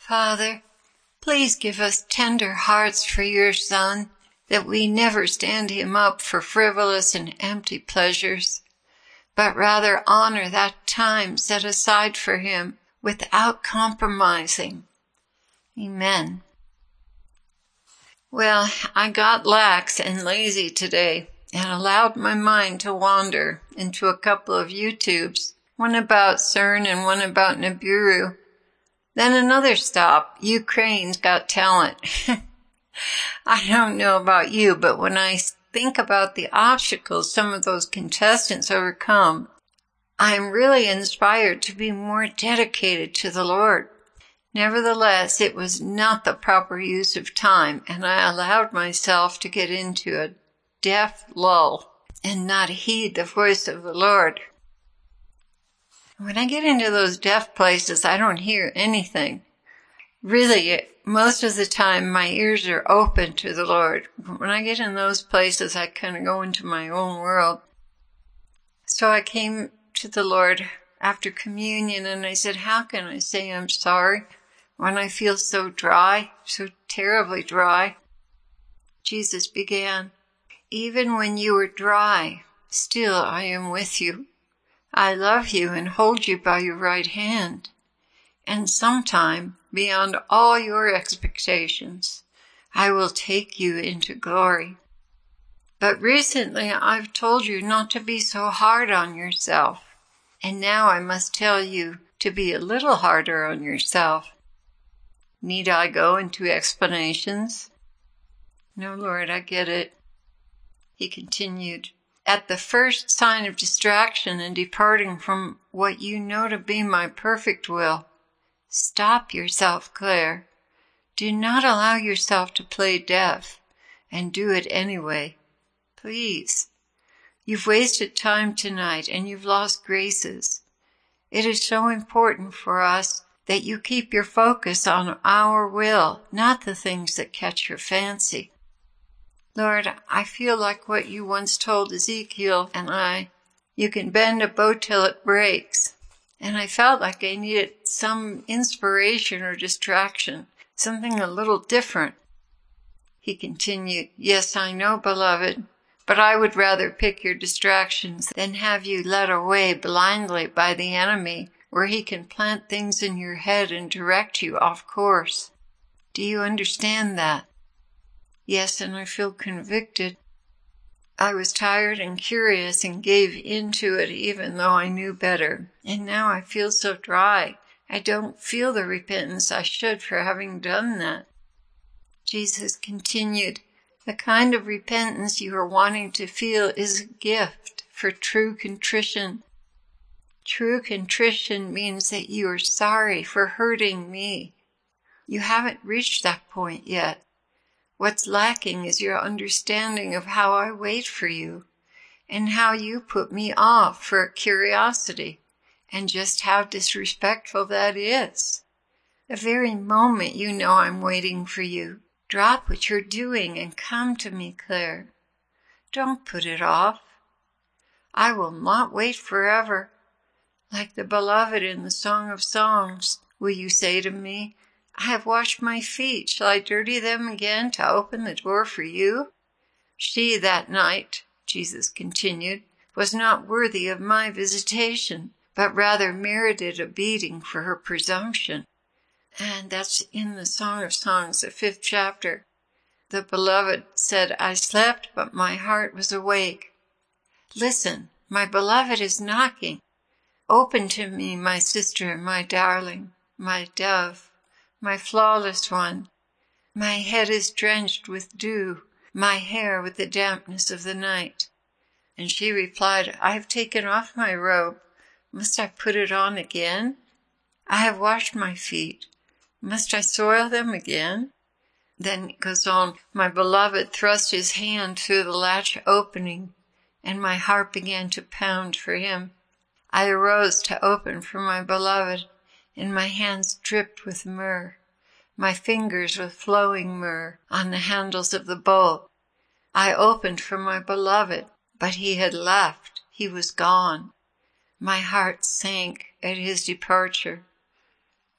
Father, please give us tender hearts for your Son, that we never stand him up for frivolous and empty pleasures, but rather honor that time set aside for him without compromising. Amen. Well, I got lax and lazy today and allowed my mind to wander into a couple of YouTubes, one about CERN and one about Nibiru. Then another stop, Ukraine's Got Talent. I don't know about you, but when I think about the obstacles some of those contestants overcome, I'm really inspired to be more dedicated to the Lord. Nevertheless, it was not the proper use of time, and I allowed myself to get into a deaf lull and not heed the voice of the Lord. When I get into those deaf places, I don't hear anything. Really, most of the time, my ears are open to the Lord. When I get in those places, I kind of go into my own world. So I came to the Lord after communion, and I said, how can I say I'm sorry when I feel so dry, so terribly dry? Jesus began, even when you are dry, still I am with you. I love you and hold you by your right hand. And sometime, beyond all your expectations, I will take you into glory. But recently I've told you not to be so hard on yourself. And now I must tell you to be a little harder on yourself. Need I go into explanations? No, Lord, I get it. He continued, at the first sign of distraction and departing from what you know to be my perfect will, stop yourself, Claire. Do not allow yourself to play deaf, and do it anyway. Please. You've wasted time tonight, and you've lost graces. It is so important for us that you keep your focus on our will, not the things that catch your fancy. Lord, I feel like what you once told Ezekiel and I, you can bend a bow till it breaks. And I felt like I needed some inspiration or distraction, something a little different. He continued, yes, I know, beloved, but I would rather pick your distractions than have you led away blindly by the enemy, where he can plant things in your head and direct you off course. Do you understand that? Yes, and I feel convicted. I was tired and curious and gave in to it even though I knew better. And now I feel so dry. I don't feel the repentance I should for having done that. Jesus continued, the kind of repentance you are wanting to feel is a gift for true contrition. True contrition means that you are sorry for hurting me. You haven't reached that point yet. What's lacking is your understanding of how I wait for you and how you put me off for curiosity and just how disrespectful that is. The very moment you know I'm waiting for you, drop what you're doing and come to me, Claire. Don't put it off. I will not wait forever. Like the beloved in the Song of Songs, will you say to me, I have washed my feet. Shall I dirty them again to open the door for you? She that night, Jesus continued, was not worthy of my visitation, but rather merited a beating for her presumption. And that's in the Song of Songs, the 5th chapter. The beloved said, I slept, but my heart was awake. Listen, my beloved is knocking. Open to me, my sister, my darling, my dove. My flawless one, my head is drenched with dew, my hair with the dampness of the night. And she replied, I have taken off my robe. Must I put it on again? I have washed my feet. Must I soil them again? Then it goes on, my beloved thrust his hand through the latch opening, and my heart began to pound for him. I arose to open for my beloved, and my hands dripped with myrrh, my fingers with flowing myrrh on the handles of the bowl. I opened for my beloved, but he had left. He was gone. My heart sank at his departure.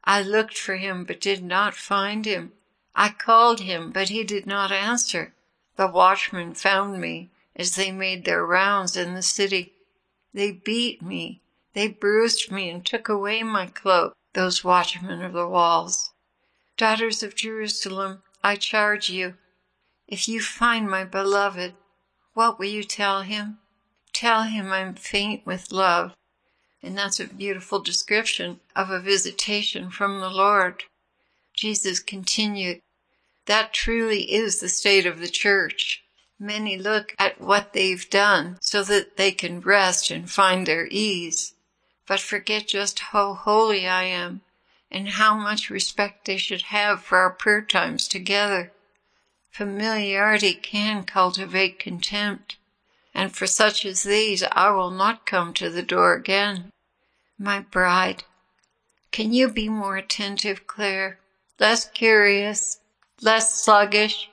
I looked for him, but did not find him. I called him, but he did not answer. The watchmen found me as they made their rounds in the city. They beat me. They bruised me and took away my cloak, those watchmen of the walls. Daughters of Jerusalem, I charge you, if you find my beloved, what will you tell him? Tell him I'm faint with love. And that's a beautiful description of a visitation from the Lord. Jesus continued, that truly is the state of the church. Many look at what they've done so that they can rest and find their ease, but forget just how holy I am and how much respect they should have for our prayer times together. Familiarity can cultivate contempt, and for such as these I will not come to the door again. My bride, can you be more attentive, Claire? Less curious, less sluggish?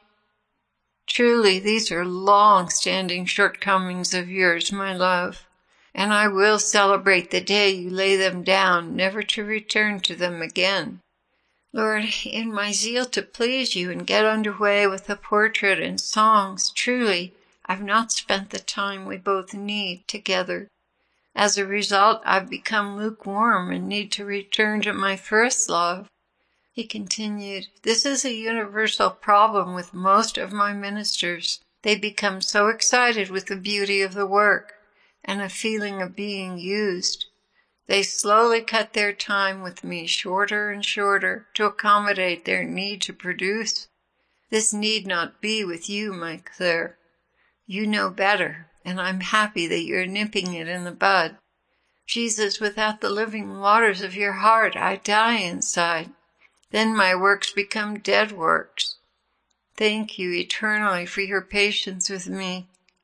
Truly, these are long-standing shortcomings of yours, my love, and I will celebrate the day you lay them down, never to return to them again. Lord, in my zeal to please you and get underway with the portrait and songs, truly, I've not spent the time we both need together. As a result, I've become lukewarm and need to return to my first love. He continued, this is a universal problem with most of my ministers. They become so excited with the beauty of the work and a feeling of being used. They slowly cut their time with me shorter and shorter to accommodate their need to produce. This need not be with you, my Claire. You know better, and I'm happy that you're nipping it in the bud. Jesus, without the living waters of your heart, I die inside. Then my works become dead works. Thank you eternally for your patience with me.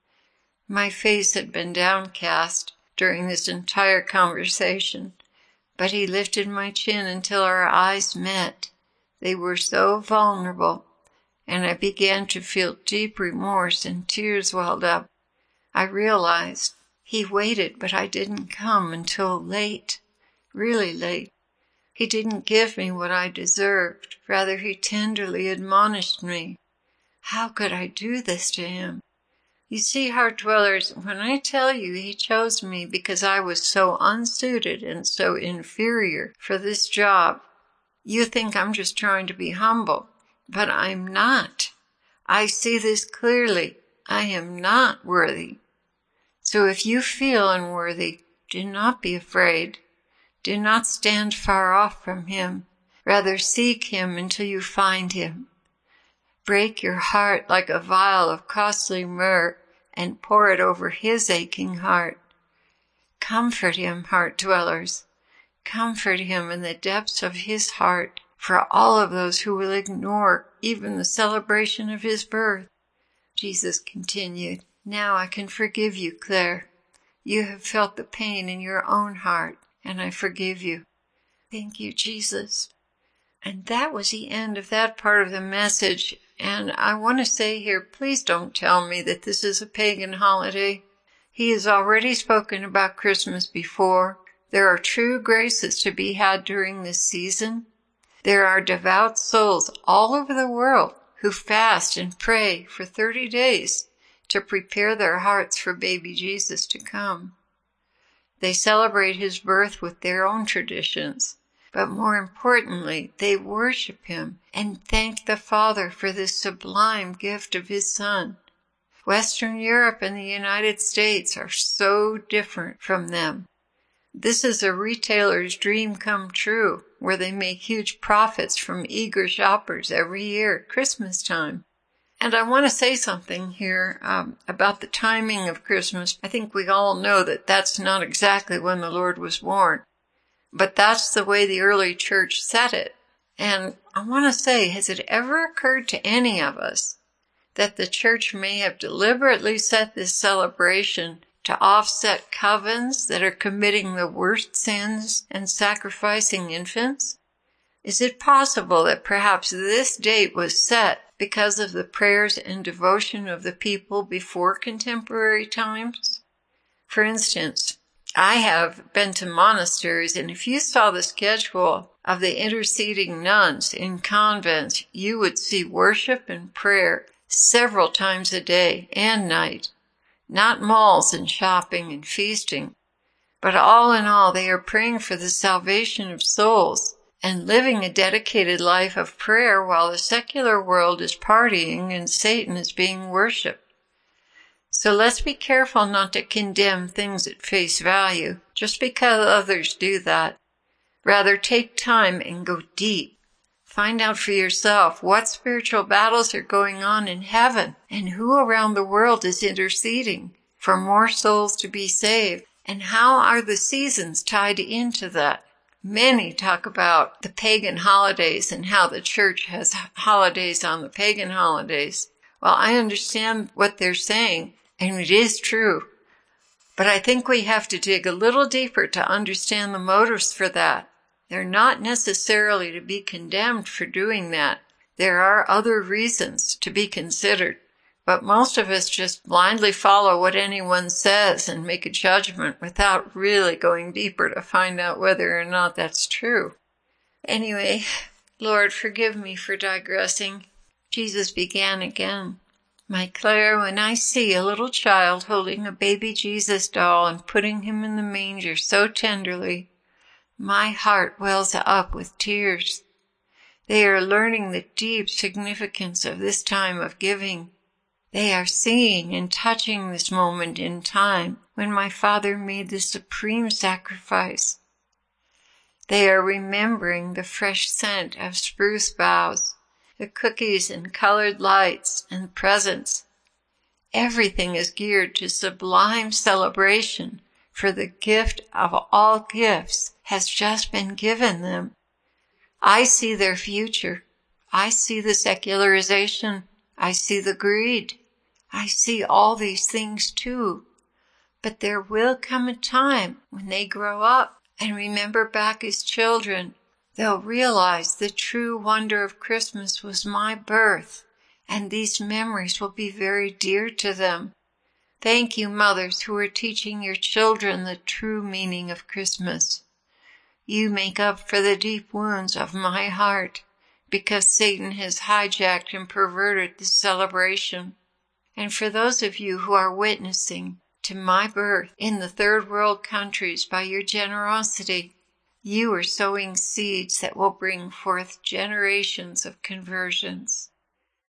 My face had been downcast during this entire conversation, but he lifted my chin until our eyes met. They were so vulnerable, and I began to feel deep remorse and tears welled up. I realized he waited, but I didn't come until late, really late. He didn't give me what I deserved. Rather, he tenderly admonished me. How could I do this to him? You see, heart dwellers, when I tell you he chose me because I was so unsuited and so inferior for this job, you think I'm just trying to be humble, but I'm not. I see this clearly. I am not worthy. So if you feel unworthy, do not be afraid. Do not stand far off from him. Rather seek him until you find him. Break your heart like a vial of costly myrrh and pour it over his aching heart. Comfort him, heart dwellers. Comfort him in the depths of his heart for all of those who will ignore even the celebration of his birth. Jesus continued, now I can forgive you, Claire. You have felt the pain in your own heart, and I forgive you. Thank you, Jesus. And that was the end of that part of the message. And I want to say here, please don't tell me that this is a pagan holiday. He has already spoken about Christmas before. There are true graces to be had during this season. There are devout souls all over the world who fast and pray for 30 days to prepare their hearts for baby Jesus to come. They celebrate his birth with their own traditions. But more importantly, they worship him and thank the Father for this sublime gift of his Son. Western Europe and the United States are so different from them. This is a retailer's dream come true, where they make huge profits from eager shoppers every year at Christmas time. And I want to say something here about the timing of Christmas. I think we all know that that's not exactly when the Lord was born. But that's the way the early church set it. And I want to say, has it ever occurred to any of us that the church may have deliberately set this celebration to offset covens that are committing the worst sins and sacrificing infants? Is it possible that perhaps this date was set because of the prayers and devotion of the people before contemporary times? For instance, I have been to monasteries, and if you saw the schedule of the interceding nuns in convents, you would see worship and prayer several times a day and night. Not malls and shopping and feasting, but all in all, they are praying for the salvation of souls and living a dedicated life of prayer while the secular world is partying and Satan is being worshipped. So let's be careful not to condemn things at face value just because others do that. Rather, take time and go deep. Find out for yourself what spiritual battles are going on in heaven and who around the world is interceding for more souls to be saved, and how are the seasons tied into that. Many talk about the pagan holidays and how the church has holidays on the pagan holidays. Well, I understand what they're saying, and it is true. But I think we have to dig a little deeper to understand the motives for that. They're not necessarily to be condemned for doing that. There are other reasons to be considered. But most of us just blindly follow what anyone says and make a judgment without really going deeper to find out whether or not that's true. Anyway, Lord, forgive me for digressing. Jesus began again. My Claire, when I see a little child holding a baby Jesus doll and putting him in the manger so tenderly, my heart wells up with tears. They are learning the deep significance of this time of giving. They are seeing and touching this moment in time when my Father made the supreme sacrifice. They are remembering the fresh scent of spruce boughs, the cookies and colored lights and presents. Everything is geared to sublime celebration, for the gift of all gifts has just been given them. I see their future. I see the secularization. I see the greed. I see all these things too. But there will come a time when they grow up and remember back as children. They'll realize the true wonder of Christmas was my birth, and these memories will be very dear to them. Thank you, mothers who are teaching your children the true meaning of Christmas. You make up for the deep wounds of my heart because Satan has hijacked and perverted the celebration. And for those of you who are witnessing to my birth in the third world countries by your generosity, you are sowing seeds that will bring forth generations of conversions.